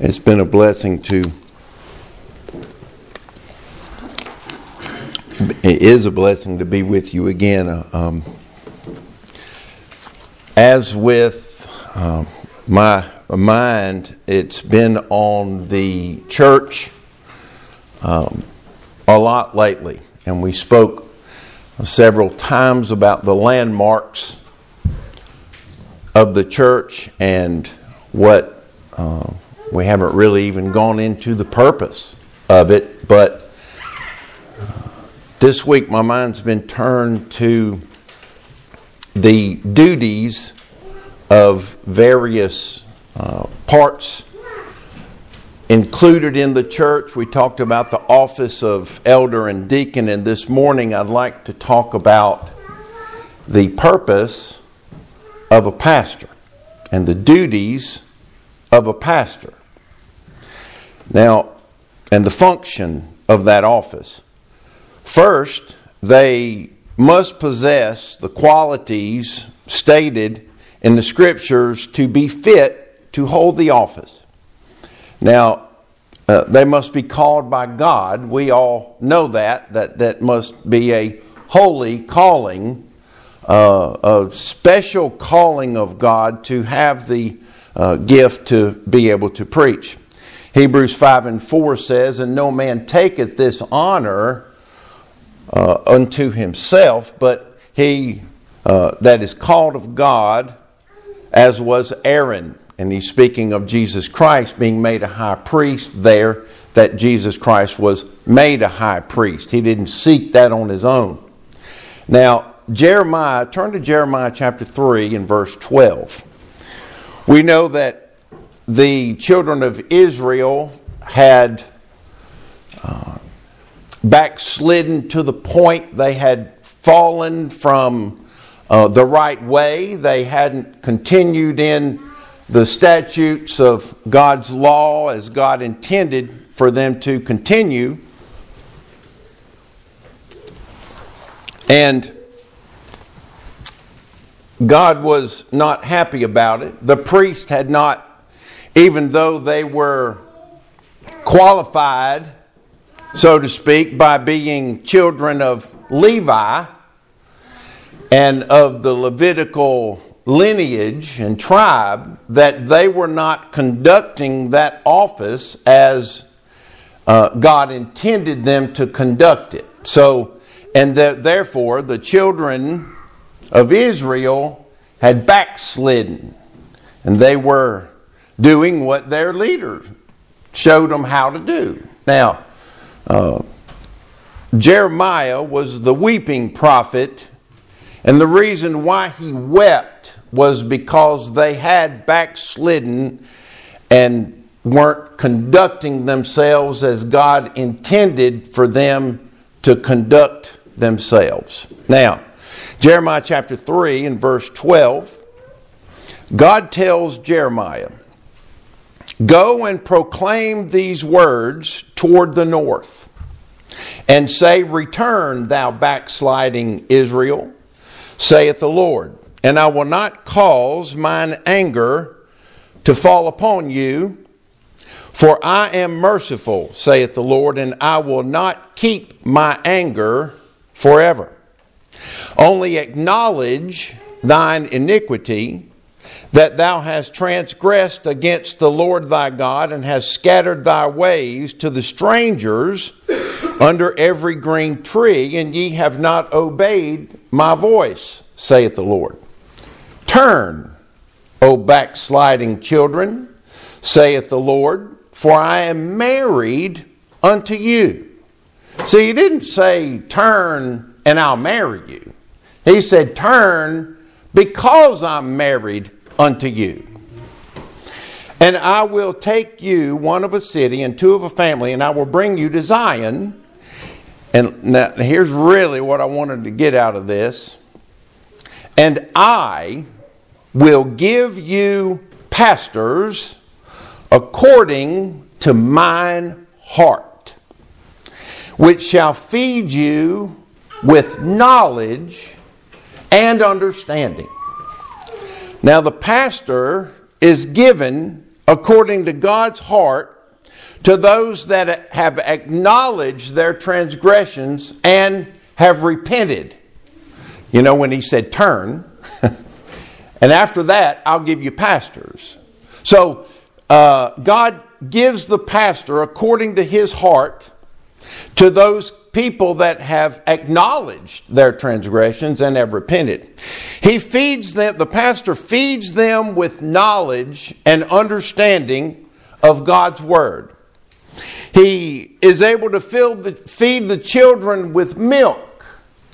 It's been a blessing it is a blessing to be with you again. As with my mind, it's been on the church a lot lately. And we spoke several times about the landmarks of the church and what we haven't really even gone into the purpose of it, but this week my mind's been turned to the duties of various parts included in the church. We talked about the office of elder and deacon, and this morning I'd like to talk about the purpose of a pastor and the duties of a pastor. Now, and the function of that office. First, they must possess the qualities stated in the Scriptures to be fit to hold the office. Now, they must be called by God. We all know that must be a holy calling, a special calling of God to have the gift to be able to preach. Hebrews 5:4 says, "And no man taketh this honor unto himself, but he that is called of God, as was Aaron." And he's speaking of Jesus Christ being made a high priest there, that Jesus Christ was made a high priest. He didn't seek that on his own. Now, turn to Jeremiah chapter 3 and verse 12. We know that the children of Israel had backslidden to the point they had fallen from the right way. They hadn't continued in the statutes of God's law as God intended for them to continue. And God was not happy about it. The priest had not, even though they were qualified, so to speak, by being children of Levi and of the Levitical lineage and tribe, that they were not conducting that office as God intended them to conduct it. So, and therefore the children of Israel had backslidden, and they were doing what their leader showed them how to do. Now, Jeremiah was the weeping prophet, and the reason why he wept was because they had backslidden and weren't conducting themselves as God intended for them to conduct themselves. Now, Jeremiah chapter 3 and verse 12, God tells Jeremiah, "Go and proclaim these words toward the north, and say, Return, thou backsliding Israel, saith the Lord, and I will not cause mine anger to fall upon you, for I am merciful, saith the Lord, and I will not keep my anger forever. Only acknowledge thine iniquity, that thou hast transgressed against the Lord thy God, and hast scattered thy ways to the strangers under every green tree, and ye have not obeyed my voice, saith the Lord. Turn, O backsliding children, saith the Lord, for I am married unto you." See, he didn't say, "Turn and I'll marry you." He said, "Turn because I'm married unto you. And I will take you, one of a city and two of a family, and I will bring you to Zion." And now here's really what I wanted to get out of this. "And I will give you pastors according to mine heart, which shall feed you with knowledge and understanding." Now the pastor is given according to God's heart to those that have acknowledged their transgressions and have repented. You know, when he said turn. And after that, I'll give you pastors. So, God gives the pastor according to his heart to those people that have acknowledged their transgressions and have repented. He feeds them, the pastor feeds them with knowledge and understanding of God's Word. He is able to feed the children with milk,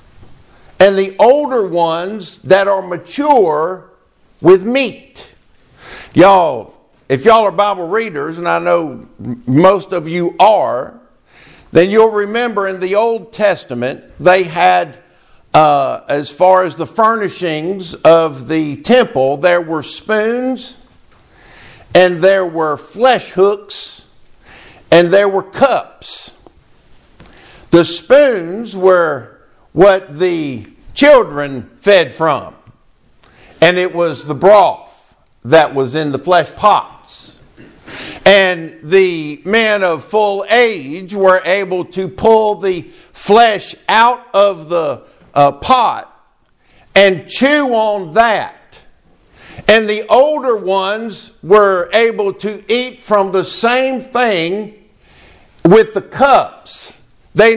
and the older ones that are mature with meat. Y'all, if y'all are Bible readers, and I know most of you are, then you'll remember in the Old Testament they had, as far as the furnishings of the temple, there were spoons, and there were flesh hooks, and there were cups. The spoons were what the children fed from, and it was the broth that was in the flesh pots. And the men of full age were able to pull the flesh out of the pot and chew on that. And the older ones were able to eat from the same thing with the cups. They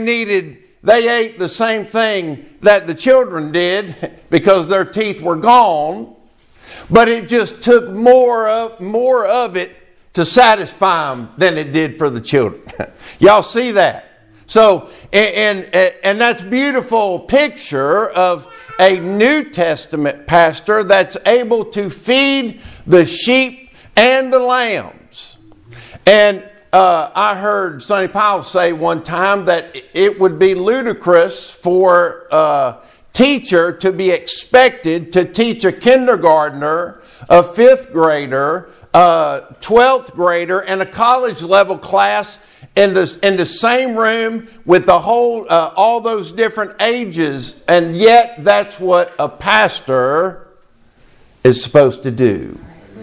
ate the same thing that the children did because their teeth were gone, but it just took more of it to satisfy them than it did for the children. Y'all see that? So, and that's a beautiful picture of a New Testament pastor that's able to feed the sheep and the lambs. And I heard Sonny Powell say one time that it would be ludicrous for a teacher to be expected to teach a kindergartner, a 5th grader, a 12th grader, and a college level class in the same room with the whole all those different ages, and yet that's what a pastor is supposed to do.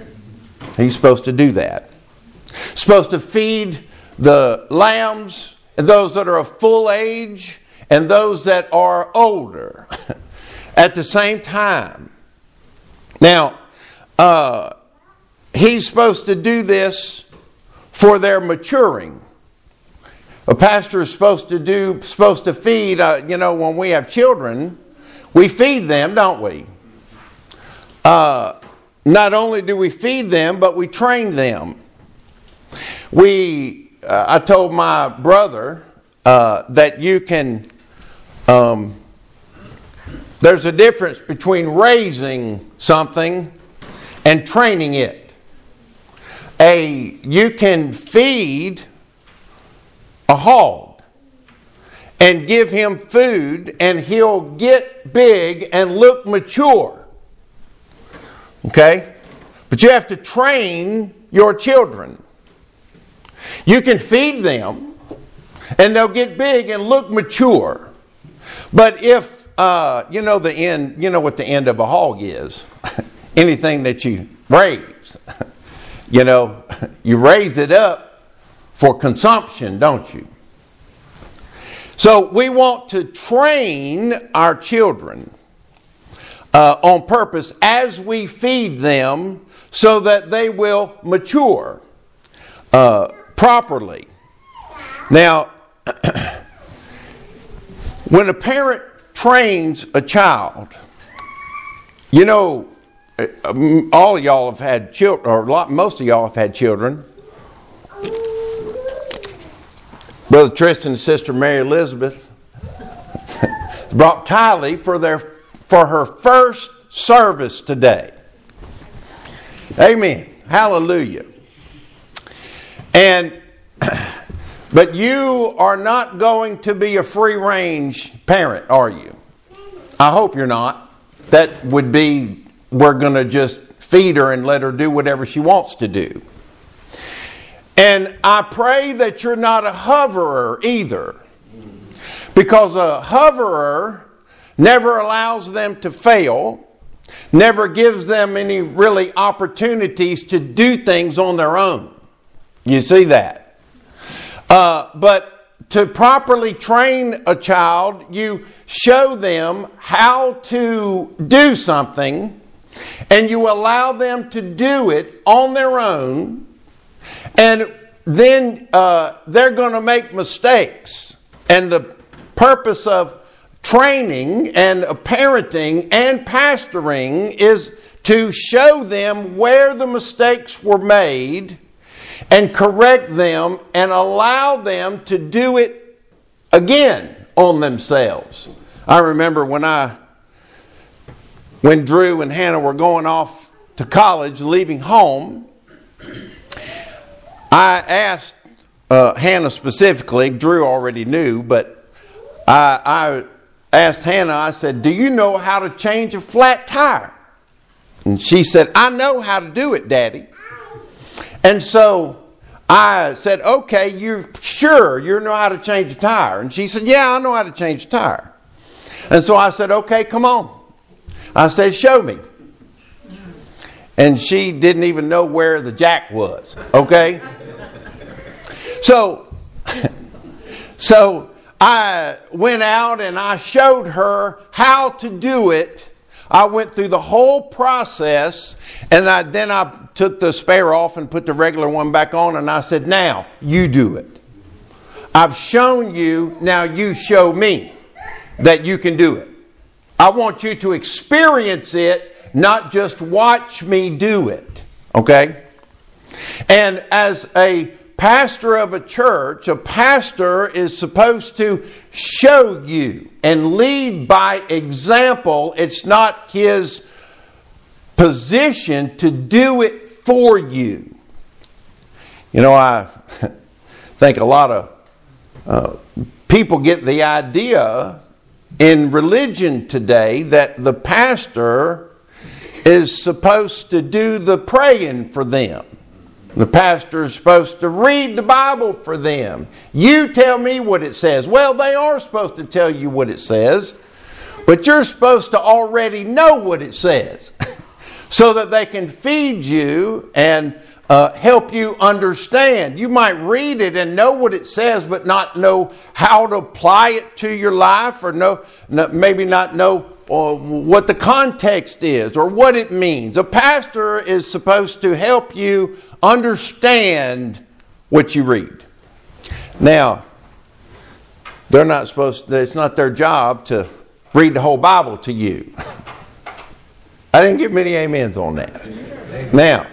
He's supposed to do that. Supposed to feed the lambs, and those that are of full age, and those that are older at the same time. Now, he's supposed to do this for their maturing. A pastor is supposed to feed, when we have children, we feed them, don't we? Not only do we feed them, but we train them. I told my brother that you can, there's a difference between raising something and training it. You can feed a hog and give him food and he'll get big and look mature. Okay? But you have to train your children. You can feed them and they'll get big and look mature. But if, what the end of a hog is. Anything that you raise. You raise it up for consumption, don't you? So we want to train our children on purpose as we feed them so that they will mature properly. Now, when a parent trains a child, all of y'all have had children, or most of y'all have had children. Brother Tristan and Sister Mary Elizabeth brought Tylee for her first service today. Amen. Hallelujah. But you are not going to be a free-range parent, are you? I hope you're not. That would be, we're going to just feed her and let her do whatever she wants to do. And I pray that you're not a hoverer either. Because a hoverer never allows them to fail. never gives them any really opportunities to do things on their own. You see that? But to properly train a child, you show them how to do something, and you allow them to do it on their own, and then they're going to make mistakes. And the purpose of training and parenting and pastoring is to show them where the mistakes were made and correct them and allow them to do it again on themselves. I remember when Drew and Hannah were going off to college, leaving home, I asked Hannah specifically. Drew already knew, but I asked Hannah, I said, "Do you know how to change a flat tire?" And she said, "I know how to do it, Daddy." And so I said, "Okay, you're sure you know how to change a tire?" And she said, "Yeah, I know how to change a tire." And so I said, "Okay, come on." I said, "Show me." And she didn't even know where the jack was, okay? So I went out and I showed her how to do it. I went through the whole process, and then I took the spare off and put the regular one back on, and I said, "Now, you do it. I've shown you, now you show me that you can do it. I want you to experience it, not just watch me do it." Okay? And as a pastor of a church, a pastor is supposed to show you and lead by example. It's not his position to do it for you. You know, I think a lot of people get the idea in religion today that the pastor is supposed to do the praying for them. The pastor is supposed to read the Bible for them. You tell me what it says. Well, they are supposed to tell you what it says, but you're supposed to already know what it says so that they can feed you and help you understand. You might read it and know what it says, but not know how to apply it to your life, or maybe not know what the context is or what it means. A pastor is supposed to help you understand what you read. Now, they're not supposed to, it's not their job to read the whole Bible to you. I didn't get many amens on that. Now,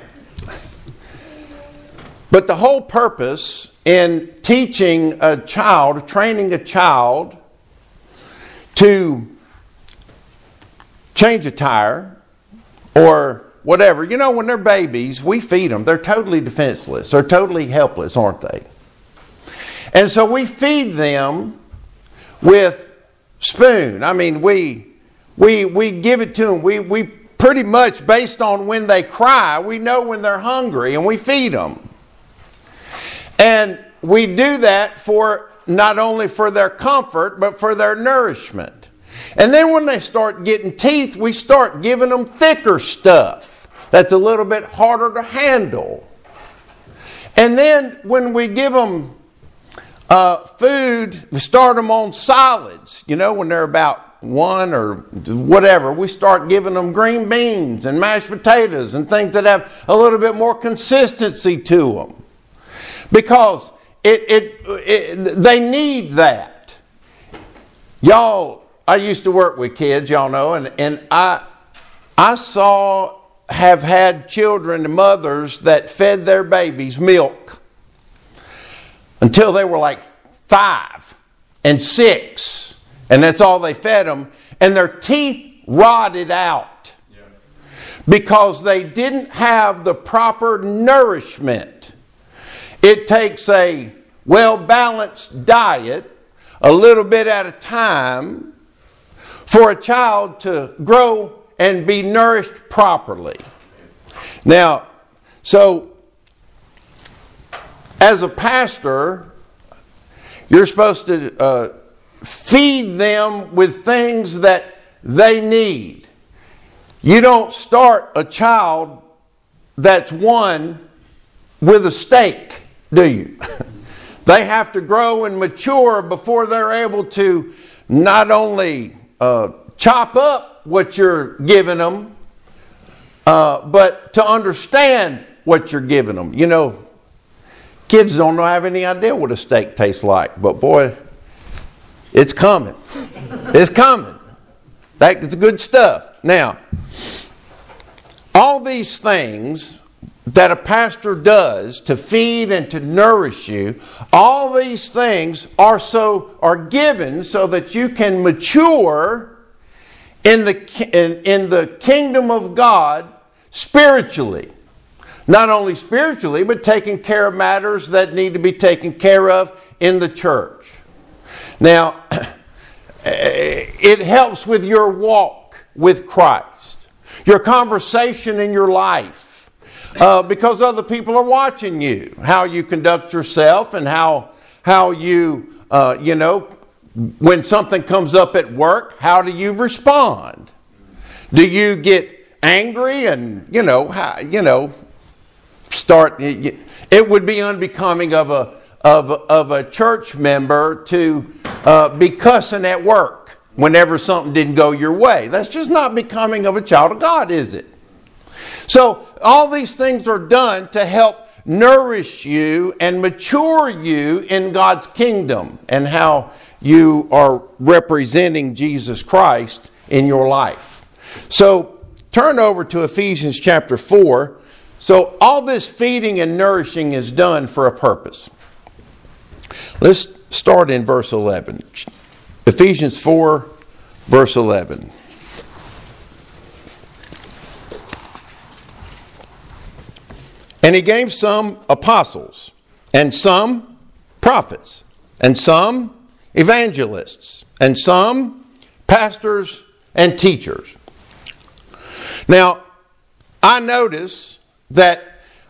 but the whole purpose in teaching a child, training a child to change a tire or whatever. You know, when they're babies, we feed them. They're totally defenseless. They're totally helpless, aren't they? And so we feed them with spoon. I mean, we give it to them. We pretty much, based on when they cry, we know when they're hungry, and we feed them. And we do that for not only for their comfort, but for their nourishment. And then when they start getting teeth, we start giving them thicker stuff that's a little bit harder to handle. And then when we give them food, we start them on solids. You know, when they're about 1 or whatever, we start giving them green beans and mashed potatoes and things that have a little bit more consistency to them. Because they need that. Y'all, I used to work with kids, y'all know, and I have had children and mothers that fed their babies milk until they were like 5 and 6, and that's all they fed them, and their teeth rotted out because they didn't have the proper nourishment. It takes a well-balanced diet, a little bit at a time, for a child to grow and be nourished properly. Now, so as a pastor, you're supposed to feed them with things that they need. You don't start a child that's one with a stake, do you? They have to grow and mature before they're able to not only chop up what you're giving them, but to understand what you're giving them. You know, kids don't have any idea what a steak tastes like, but boy, it's coming. It's coming. That's good stuff. Now, all these things that a pastor does to feed and to nourish you, all these things are given so that you can mature in the kingdom of God spiritually. Not only spiritually, but taking care of matters that need to be taken care of in the church. Now, it helps with your walk with Christ, your conversation in your life, because other people are watching you, how you conduct yourself and how you, when something comes up at work, how do you respond? Do you get angry and, it would be unbecoming of a church member to be cussing at work whenever something didn't go your way. That's just not becoming of a child of God, is it? So all these things are done to help nourish you and mature you in God's kingdom and how you are representing Jesus Christ in your life. So turn over to Ephesians chapter 4. So all this feeding and nourishing is done for a purpose. Let's start in verse 11. Ephesians 4, verse 11. And he gave some apostles, and some prophets, and some evangelists, and some pastors and teachers. Now, I notice that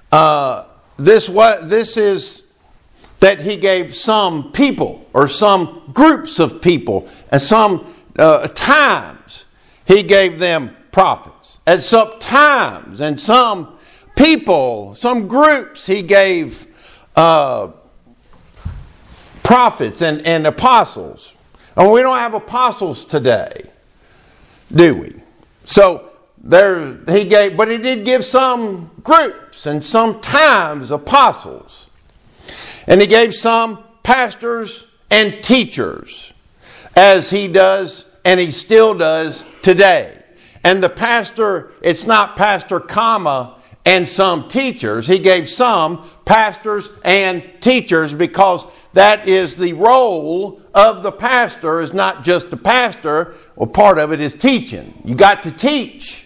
this is that he gave some people or some groups of people, and some times he gave them prophets, and some times and some people, some groups he gave prophets and apostles. And we don't have apostles today, do we? So but he did give some groups and sometimes apostles. And he gave some pastors and teachers, as he does and he still does today. And the pastor, it's not pastor, and some teachers. He gave some pastors and teachers because that is the role of the pastor, is not just the pastor. Well, part of it is teaching. You got to teach.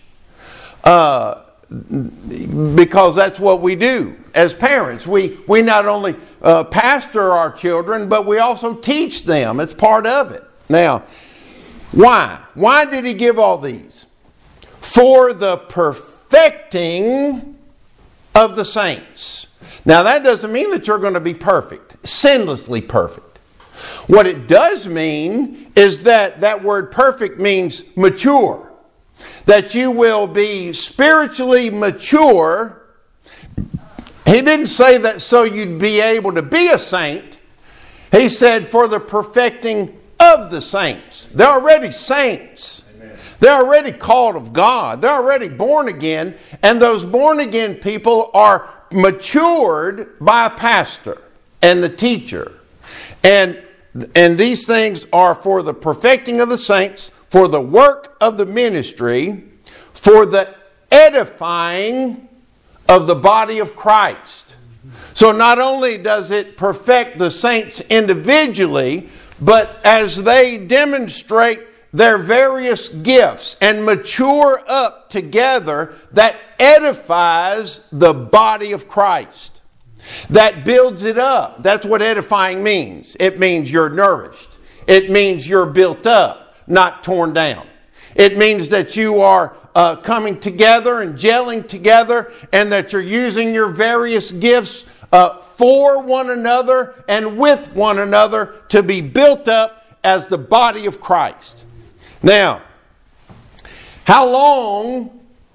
Because that's what we do as parents. We not only pastor our children, but we also teach them. It's part of it. Now, why? Why did he give all these? For the perfecting of the saints. Now, that doesn't mean that you're going to be perfect, sinlessly perfect. What it does mean is that word perfect means mature. That you will be spiritually mature. He didn't say that so you'd be able to be a saint. He said for the perfecting of the saints. They're already saints. Amen. They're already called of God. They're already born again. And those born again people are matured by a pastor and the teacher. And these things are for the perfecting of the saints, for the work of the ministry, for the edifying of the body of Christ. So not only does it perfect the saints individually, but as they demonstrate their various gifts and mature up together, that edifies the body of Christ. That builds it up. That's what edifying means. It means you're nourished. It means you're built up, not torn down. It means that you are coming together and gelling together, and that you're using your various gifts for one another and with one another to be built up as the body of Christ. Now, how long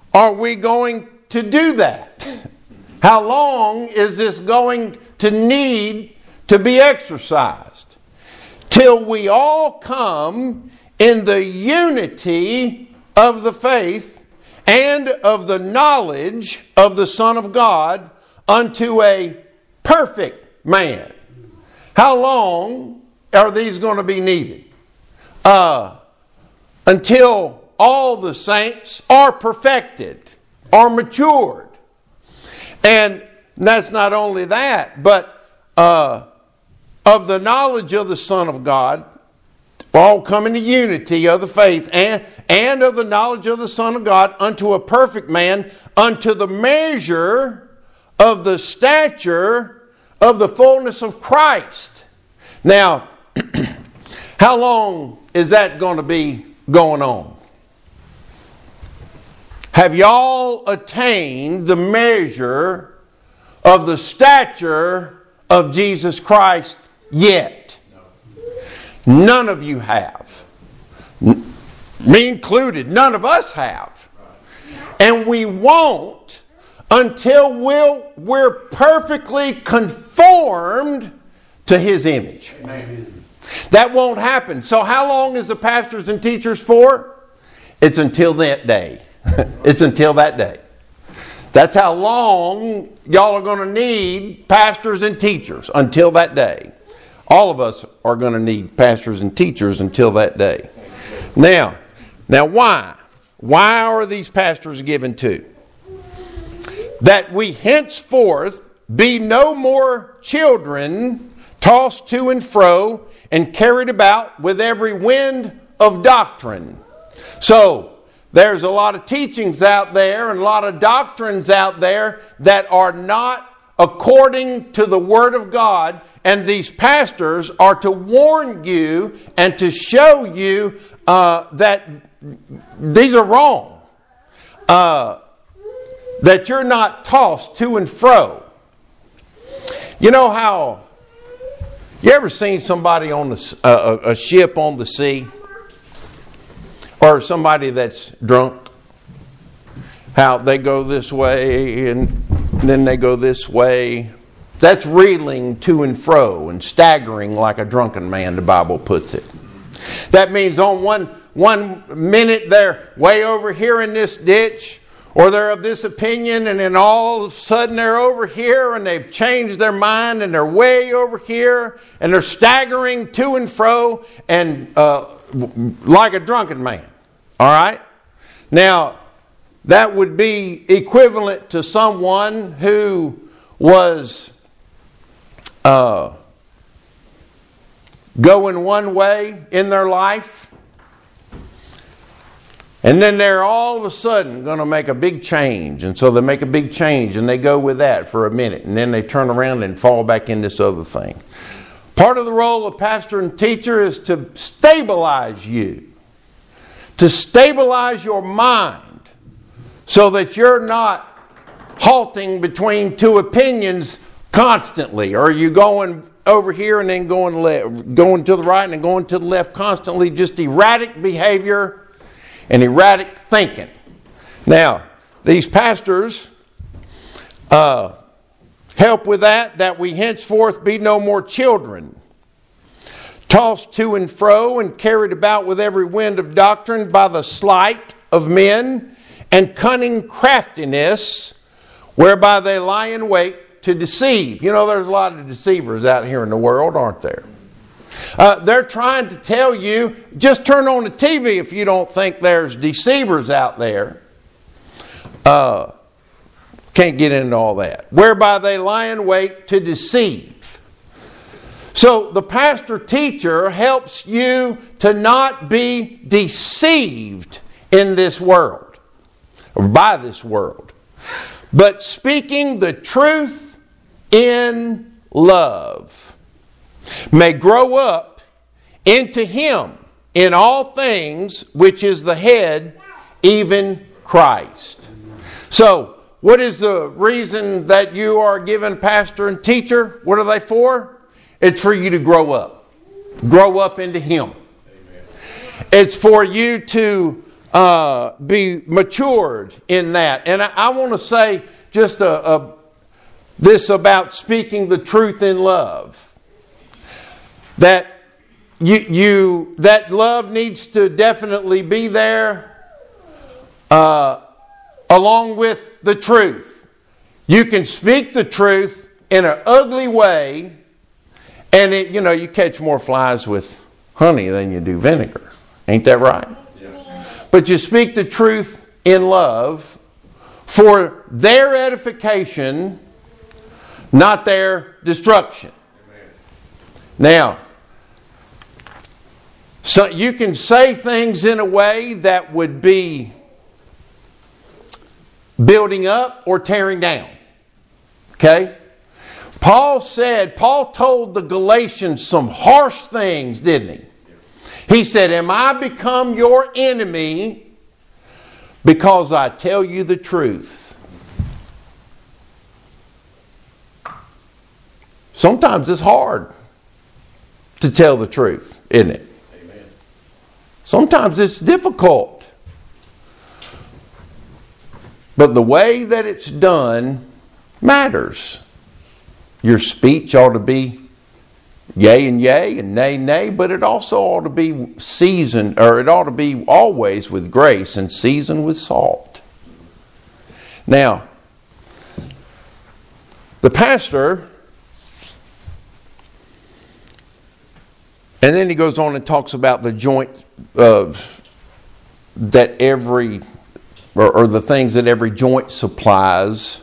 are we going to do that? How long is this going to need to be exercised? Till we all come in the unity of the faith and of the knowledge of the Son of God unto a perfect man. How long are these going to be needed? Until all the saints are perfected, are matured. And that's not only that, but of the knowledge of the Son of God, all come into unity of the faith and of the knowledge of the Son of God unto a perfect man, unto the measure of the stature of the fullness of Christ. Now, how long is that going to be going on? Have y'all attained the measure of the stature of Jesus Christ yet? No. None of you have. Me included, none of us have. And we won't until we're perfectly conformed to His image. Amen. That won't happen. So how long is the pastors and teachers for? It's until that day. It's until that day. That's how long y'all are going to need pastors and teachers until that day. All of us are going to need pastors and teachers until that day. Now why? Why are these pastors given to? That we henceforth be no more children tossed to and fro and carried about with every wind of doctrine. So, there's a lot of teachings out there and a lot of doctrines out there that are not according to the Word of God, and these pastors are to warn you and to show you that these are wrong. That you're not tossed to and fro. You know how... You ever seen somebody on a ship on the sea? Or somebody that's drunk? How they go this way and then they go this way. That's reeling to and fro and staggering like a drunken man, the Bible puts it. That means on one minute they're way over here in this ditch, or they're of this opinion, and then all of a sudden they're over here and they've changed their mind and they're way over here and they're staggering to and fro and like a drunken man. All right? Now, that would be equivalent to someone who was going one way in their life, and then they're all of a sudden going to make a big change. And so they make a big change and they go with that for a minute, and then they turn around and fall back in this other thing. Part of the role of pastor and teacher is to stabilize you, to stabilize your mind so that you're not halting between two opinions constantly. Or you going over here and then going to the right and then going to the left constantly, just erratic behavior and erratic thinking. Now, these pastors help with that we henceforth be no more children, tossed to and fro and carried about with every wind of doctrine by the sleight of men and cunning craftiness, whereby they lie in wait to deceive. You know, there's a lot of deceivers out here in the world, aren't there? They're trying to tell you, just turn on the TV if you don't think there's deceivers out there. Can't get into all that. Whereby they lie in wait to deceive. So the pastor-teacher helps you to not be deceived in this world, or by this world, but speaking the truth in love, may grow up into Him in all things, which is the head, even Christ. So, what is the reason that you are given pastor and teacher? What are they for? It's for you to grow up. Grow up into Him. Amen. It's for you to be matured in that. And I want to say just this about speaking the truth in love. That that love needs to definitely be there along with the truth. You can speak the truth in an ugly way, and you catch more flies with honey than you do vinegar. Ain't that right? Yeah. But you speak the truth in love for their edification, not their destruction. Amen. Now, so you can say things in a way that would be building up or tearing down. Okay? Paul told the Galatians some harsh things, didn't he? He said, "Am I become your enemy because I tell you the truth?" Sometimes it's hard to tell the truth, isn't it? Amen. Sometimes it's difficult. But the way that it's done matters. Your speech ought to be yea and yea and nay, nay, but it also ought to be seasoned, or it ought to be always with grace and seasoned with salt. Now, the pastor, and then he goes on and talks about the joint that every, or the things that every joint supplies.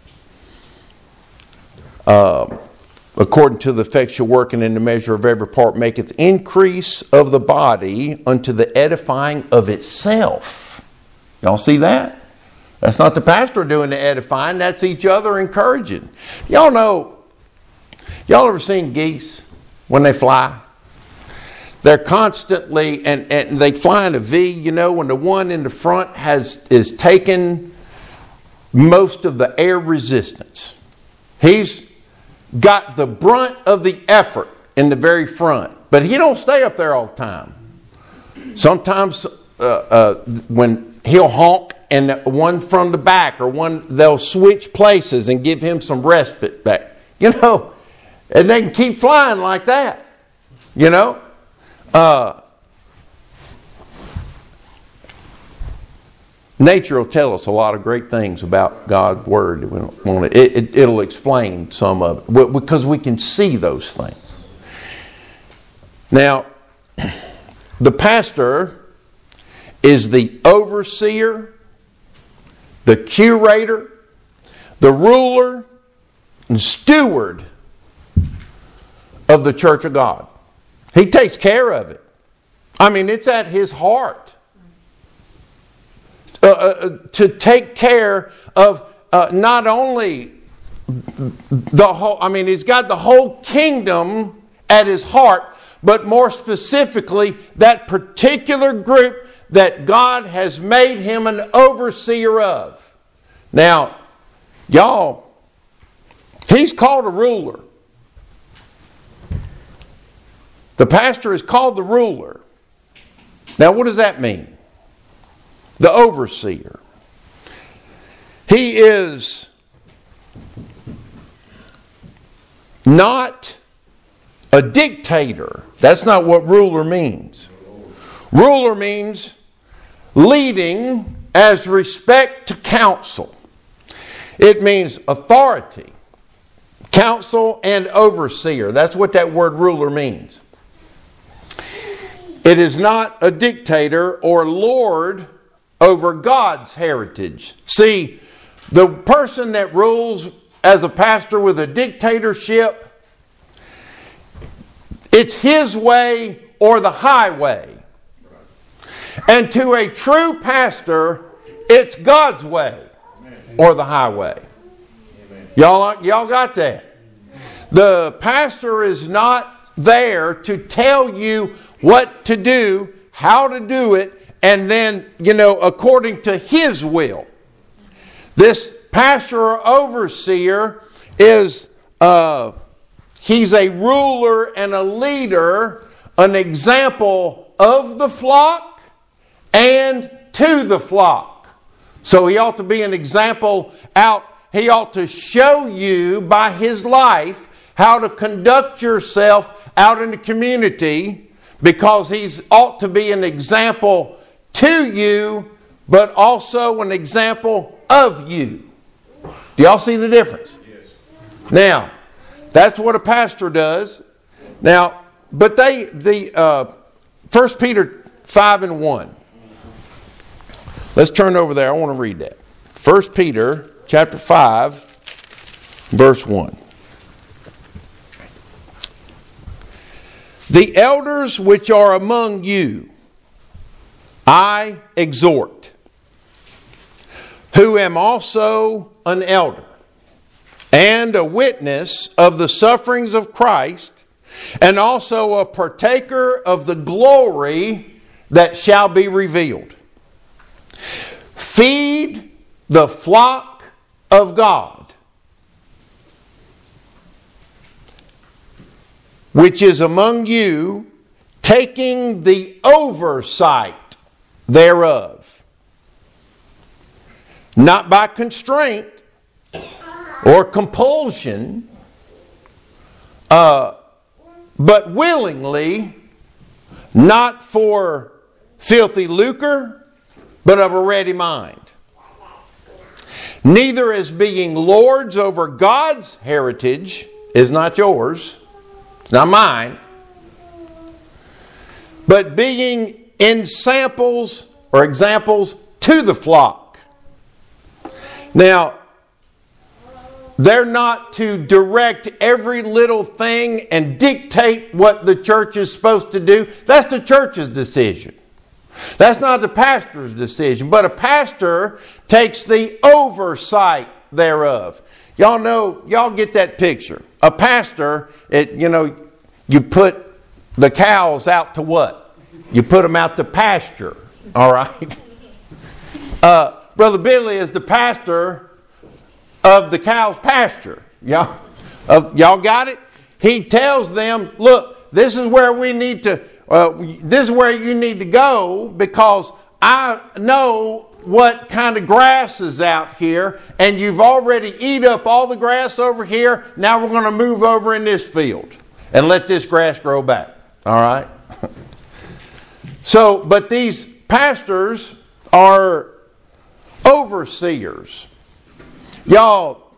According to the effectual working in the measure of every part maketh increase of the body unto the edifying of itself. Y'all see that? That's not the pastor doing the edifying, that's each other encouraging. Y'all ever seen geese when they fly? They're constantly, and they fly in a V, when the one in the front is taking most of the air resistance. He's got the brunt of the effort in the very front. But he don't stay up there all the time. Sometimes when he'll honk and one from the back, or they'll switch places and give him some respite back. And they can keep flying like that. Nature will tell us a lot of great things about God's Word. It'll explain some of it because we can see those things. Now, the pastor is the overseer, the curator, the ruler, and steward of the church of God. He takes care of it. It's at his heart. To take care of not only the whole, he's got the whole kingdom at his heart, but more specifically, that particular group that God has made him an overseer of. Now, y'all, he's called a ruler. The pastor is called the ruler. Now, what does that mean? The overseer. He is not a dictator. That's not what ruler means. Ruler means leading as respect to counsel. It means authority, counsel, and overseer. That's what that word ruler means. It is not a dictator or lord over God's heritage. See, the person that rules as a pastor with a dictatorship, it's his way or the highway. And to a true pastor, it's God's way or the highway. Y'all got that? The pastor is not there to tell you what to do, how to do it, and then, according to his will. This pastor or overseer is, he's a ruler and a leader, an example of the flock and to the flock. So he ought to be an example out. He ought to show you by his life how to conduct yourself out in the community, because he ought to be an example to you, but also an example of you. Do y'all see the difference? Yes. Now, that's what a pastor does. Now, but 1 Peter 5:1. Let's turn over there. I want to read that. 1 Peter chapter 5, verse 1. The elders which are among you, I exhort, who am also an elder, and a witness of the sufferings of Christ, and also a partaker of the glory that shall be revealed. Feed the flock of God, which is among you, taking the oversight thereof, not by constraint or compulsion, but willingly, not for filthy lucre, but of a ready mind. Neither as being lords over God's heritage, is not yours, it's not mine, but being in samples or examples to the flock. Now, they're not to direct every little thing and dictate what the church is supposed to do. That's the church's decision. That's not the pastor's decision. But a pastor takes the oversight thereof. Y'all know, y'all get that picture. A pastor, you put the cows out to what? You put them out to pasture. All right? Brother Billy is the pastor of the cow's pasture. Y'all got it? He tells them, look, this is where we need to, this is where you need to go, because I know what kind of grass is out here, and you've already eat up all the grass over here. Now we're going to move over in this field and let this grass grow back. All right? So, but these pastors are overseers. Y'all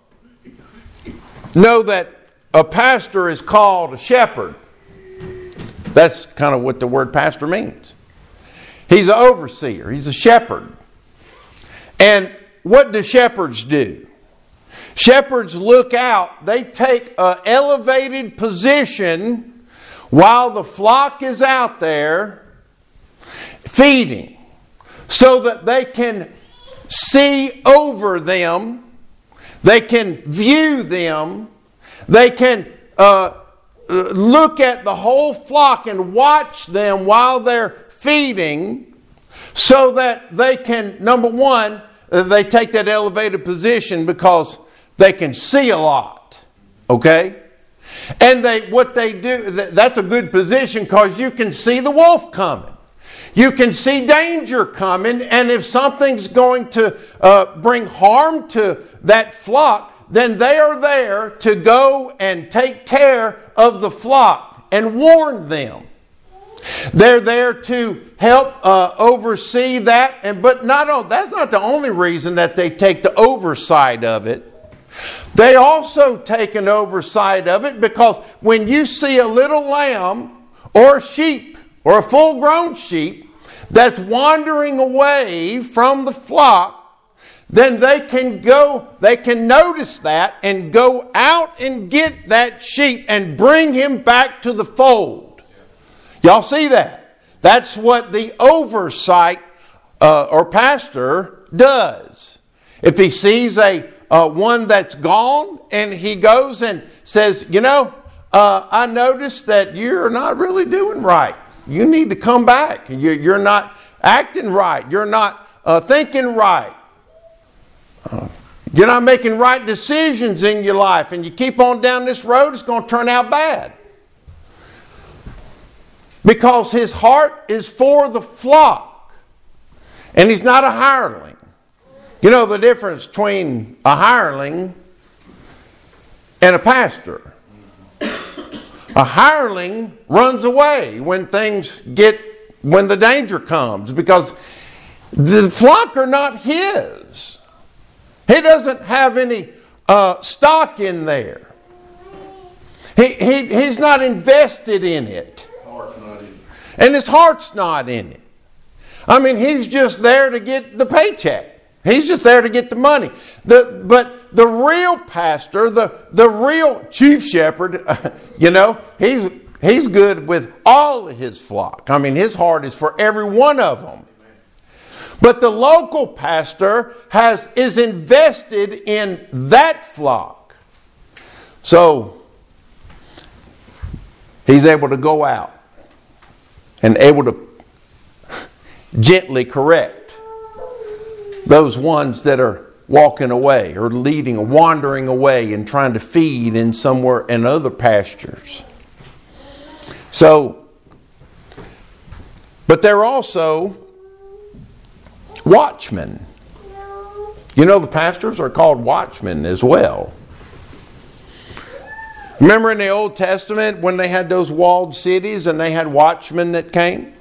know that a pastor is called a shepherd. That's kind of what the word pastor means. He's an overseer. He's a shepherd. And what do shepherds do? Shepherds look out. They take an elevated position while the flock is out there feeding, so that they can see over them. They can view them. They can look at the whole flock and watch them while they're feeding, so that they can, number one, they take that elevated position because they can see a lot. Okay? And what they do, that's a good position because you can see the wolf coming. You can see danger coming, and if something's going to bring harm to that flock, then they are there to go and take care of the flock and warn them. They're there to help oversee that, but that's not the only reason that they take the oversight of it. They also take an oversight of it because when you see a little lamb or a sheep or a full-grown sheep that's wandering away from the flock, then they can notice that and go out and get that sheep and bring him back to the fold. Y'all see that? That's what the oversight or pastor does. If he sees a one that's gone and he goes and says, I noticed that you're not really doing right. You need to come back. You're not acting right. You're not thinking right. You're not making right decisions in your life, and you keep on down this road, it's going to turn out bad. Because his heart is for the flock. And he's not a hireling. You know the difference between a hireling and a pastor. A hireling runs away when the danger comes, because the flock are not his. He doesn't have any stock in there. He's not invested in it. And his heart's not in it. I mean, he's just there to get the paycheck. He's just there to get the money. But the real pastor, the real chief shepherd, he's good with all of his flock. I mean, his heart is for every one of them. But the local pastor is invested in that flock. So he's able to go out and able to gently correct those ones that are walking away or leading or wandering away and trying to feed in somewhere in other pastures. So, but they're also watchmen. You know, the pastors are called watchmen as well. Remember in the Old Testament when they had those walled cities and they had watchmen that came?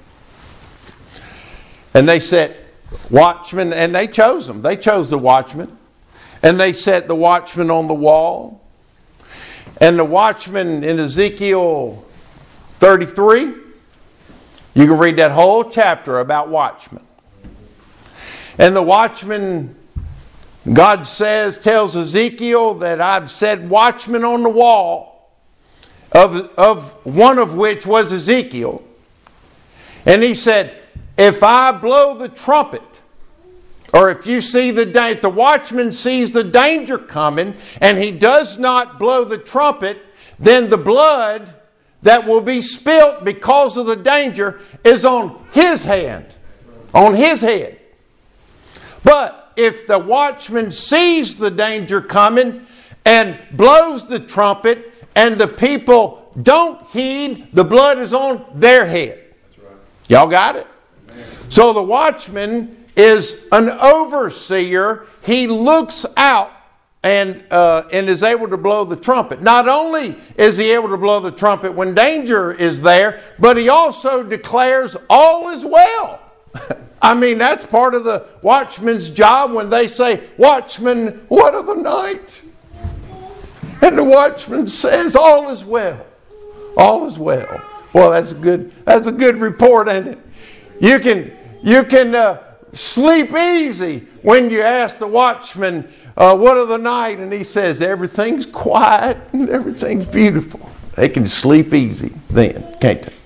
And they set watchmen, and they chose them. They chose the watchmen. And they set the watchmen on the wall. And the watchmen in Ezekiel 33, you can read that whole chapter about watchmen. And the watchman, God tells Ezekiel that I've set watchmen on the wall, of one of which was Ezekiel. And he said, if I blow the trumpet, or if the watchman sees the danger coming and he does not blow the trumpet, then the blood that will be spilt because of the danger is on his hand. On his head. But if the watchman sees the danger coming and blows the trumpet and the people don't heed, the blood is on their head. That's right. Y'all got it? Amen. So the watchman is an overseer. He looks out and is able to blow the trumpet. Not only is he able to blow the trumpet when danger is there, but he also declares all is well. I mean, that's part of the watchman's job when they say, "Watchman, what of the night?" And the watchman says, "All is well. All is well." Well, that's a good report, ain't it? You can sleep easy when you ask the watchman, "What of the night?" And he says, "Everything's quiet and everything's beautiful." They can sleep easy then, can't they?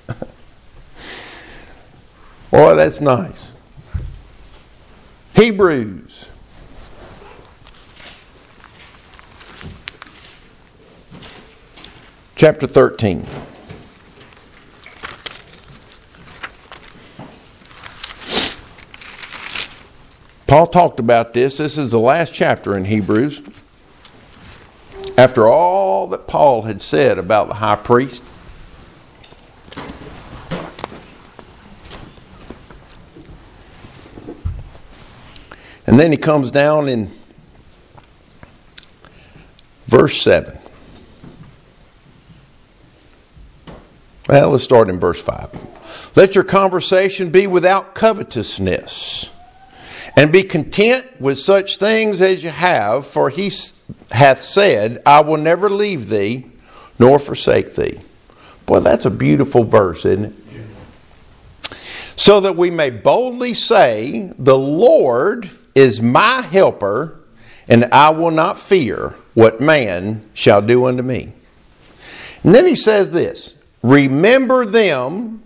Boy, that's nice. Hebrews. Chapter 13. Paul talked about this. This is the last chapter in Hebrews. After all that Paul had said about the high priest. And then he comes down in verse 7. Well, let's start in verse 5. Let your conversation be without covetousness, and be content with such things as you have, for he hath said, I will never leave thee, nor forsake thee. Boy, that's a beautiful verse, isn't it? Yeah. So that we may boldly say, the Lord is my helper, and I will not fear what man shall do unto me. And then he says this, remember them,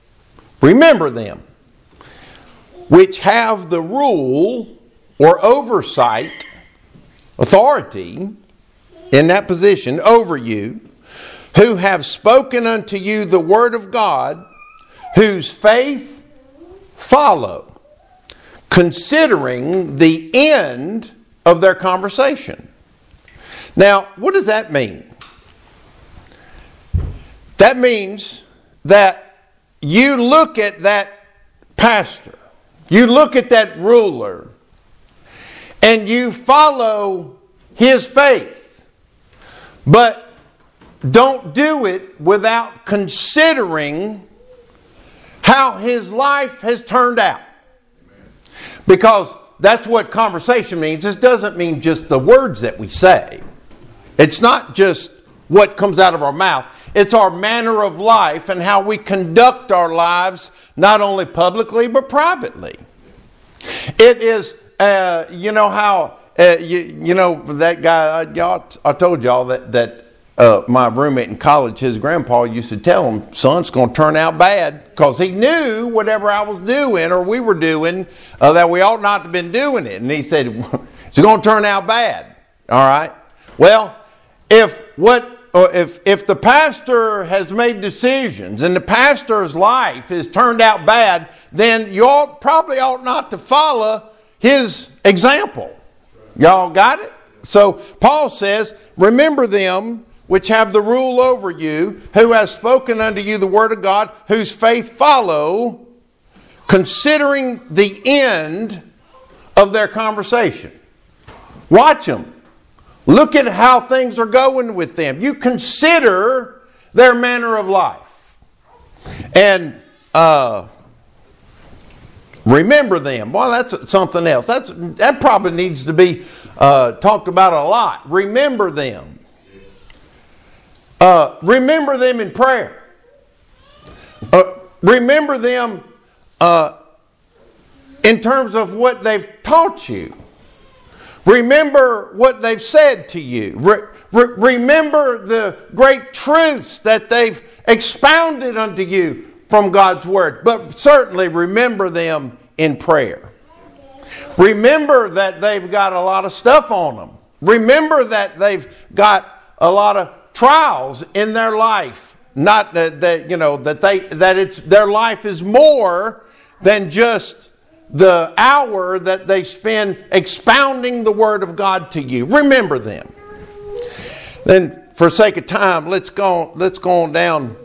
which have the rule or oversight, authority in that position over you, who have spoken unto you the word of God, whose faith follow, considering the end of their conversation. Now, what does that mean? That means that you look at that pastor you look at that ruler and you follow his faith, but don't do it without considering how his life has turned out. Because that's what conversation means. This doesn't mean just the words that we say. It's not just what comes out of our mouth. It's our manner of life and how we conduct our lives, not only publicly but privately. It is, you know how, that guy, I told y'all that my roommate in college, his grandpa used to tell him, son, it's going to turn out bad. Because he knew whatever I was doing or we were doing, that we ought not to have been doing it. And he said, it's going to turn out bad. All right? Well, if the pastor has made decisions and the pastor's life has turned out bad, then you probably ought not to follow his example. Y'all got it? So Paul says, remember them which have the rule over you, who has spoken unto you the word of God, whose faith follow, considering the end of their conversation. Watch them. Look at how things are going with them. You consider their manner of life. And remember them. Well, that's something else. That probably needs to be talked about a lot. Remember them. Remember them in prayer. Remember them in terms of what they've taught you. Remember what they've said to you. Remember the great truths that they've expounded unto you from God's Word. But certainly remember them in prayer. Remember that they've got a lot of stuff on them. Remember that they've got a lot of trials in their life. Not that their life is more than just the hour that they spend expounding the Word of God to you. Remember them. Then, for sake of time, let's go on down.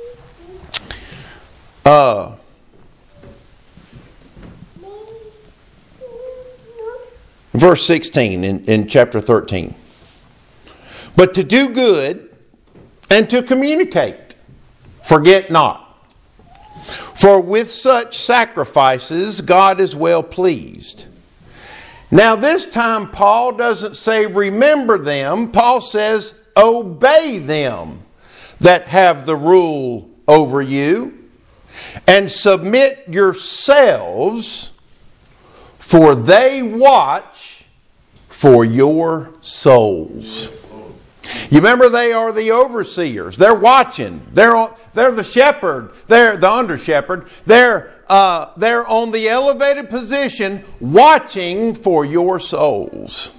Verse 16 in chapter 13. But to do good and to communicate, forget not. For with such sacrifices God is well pleased. Now this time Paul doesn't say remember them. Paul says obey them that have the rule over you, and submit yourselves, for they watch for your souls. You remember they are the overseers. They're watching. They're the shepherd. They're the under shepherd. They're on the elevated position watching for your souls.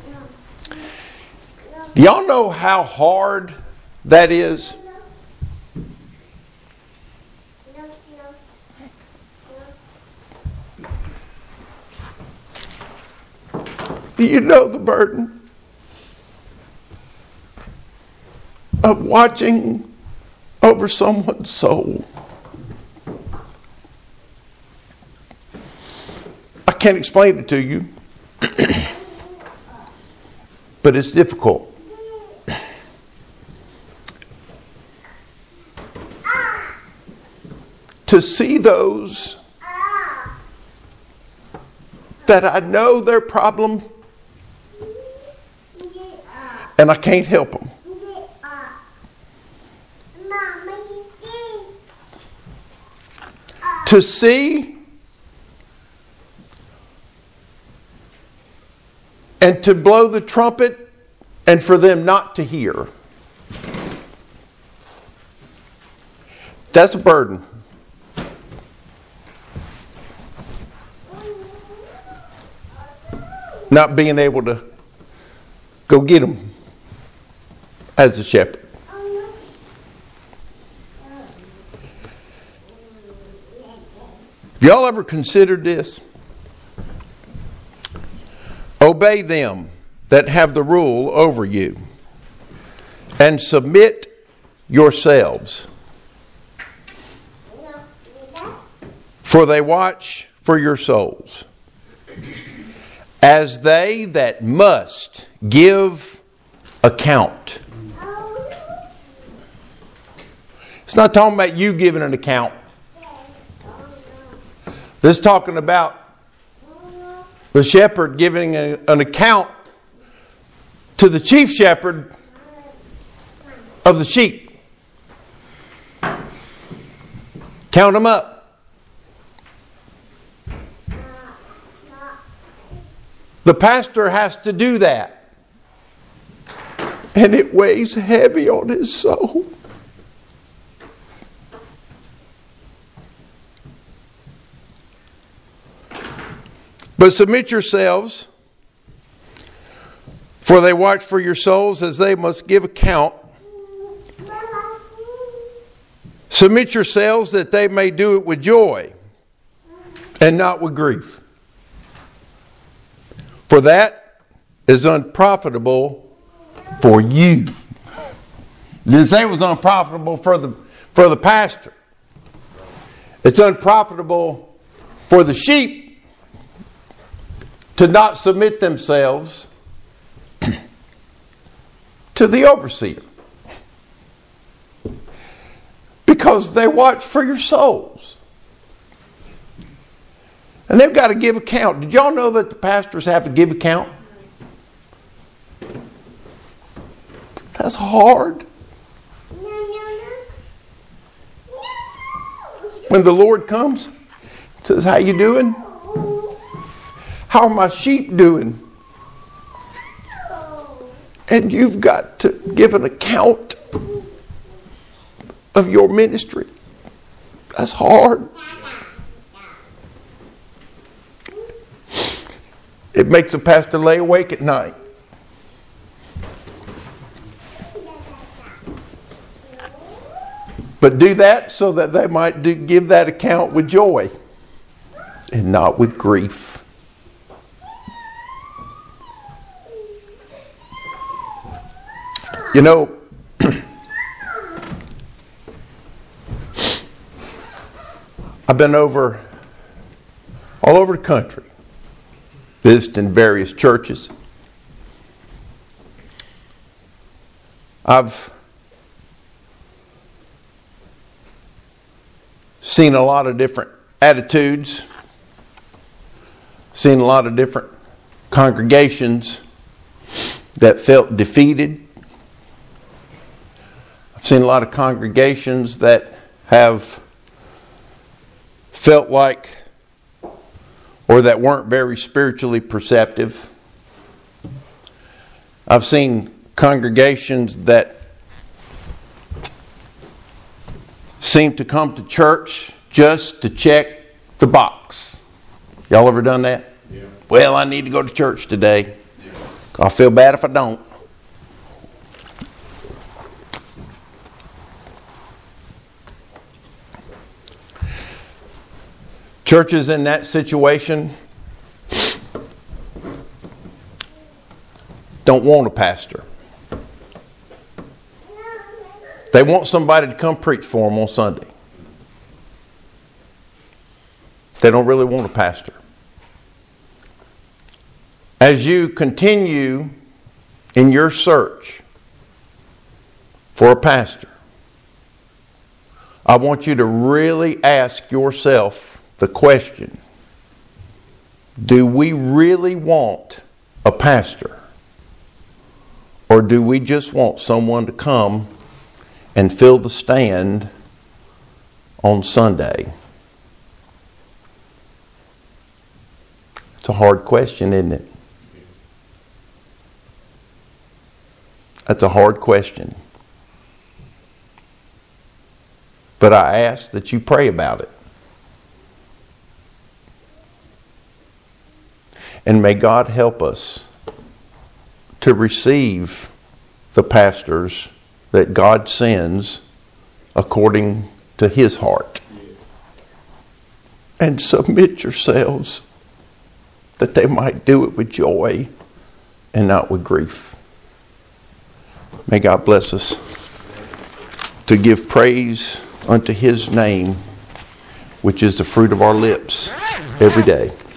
Do y'all know how hard that is? Do you know the burden of watching over someone's soul? I can't explain it to you, but it's difficult. To see those that I know their problem and I can't help them. To see and to blow the trumpet and for them not to hear. That's a burden. Not being able to go get them as a shepherd. Have y'all ever considered this? Obey them that have the rule over you, and submit yourselves. For they watch for your souls, as they that must give account. It's not talking about you giving an account. This is talking about the shepherd giving an account to the chief shepherd of the sheep. Count them up. The pastor has to do that. And it weighs heavy on his soul. But submit yourselves, for they watch for your souls as they must give account. Submit yourselves that they may do it with joy and not with grief. For that is unprofitable for you. It didn't say it was unprofitable for the pastor. It's unprofitable for the sheep to not submit themselves to the overseer. Because they watch for your souls. And they've got to give account. Did y'all know that the pastors have to give account? That's hard. When the Lord comes, says, how you doing? How are my sheep doing? And you've got to give an account of your ministry. That's hard. It makes a pastor lay awake at night. But do that so that they might give that account with joy and not with grief. You know, I've been all over the country, visiting various churches. I've seen a lot of different attitudes, seen a lot of different congregations that felt defeated. I've seen a lot of congregations that have felt like, or that weren't very spiritually perceptive. I've seen congregations that seem to come to church just to check the box. Y'all ever done that? Yeah. Well, I need to go to church today. Yeah. I'll feel bad if I don't. Churches in that situation don't want a pastor. They want somebody to come preach for them on Sunday. They don't really want a pastor. As you continue in your search for a pastor, I want you to really ask yourself the question, do we really want a pastor? Or do we just want someone to come and fill the stand on Sunday? It's a hard question, isn't it? That's a hard question. But I ask that you pray about it. And may God help us to receive the pastors that God sends according to His heart. And submit yourselves that they might do it with joy and not with grief. May God bless us to give praise unto His name which is the fruit of our lips every day.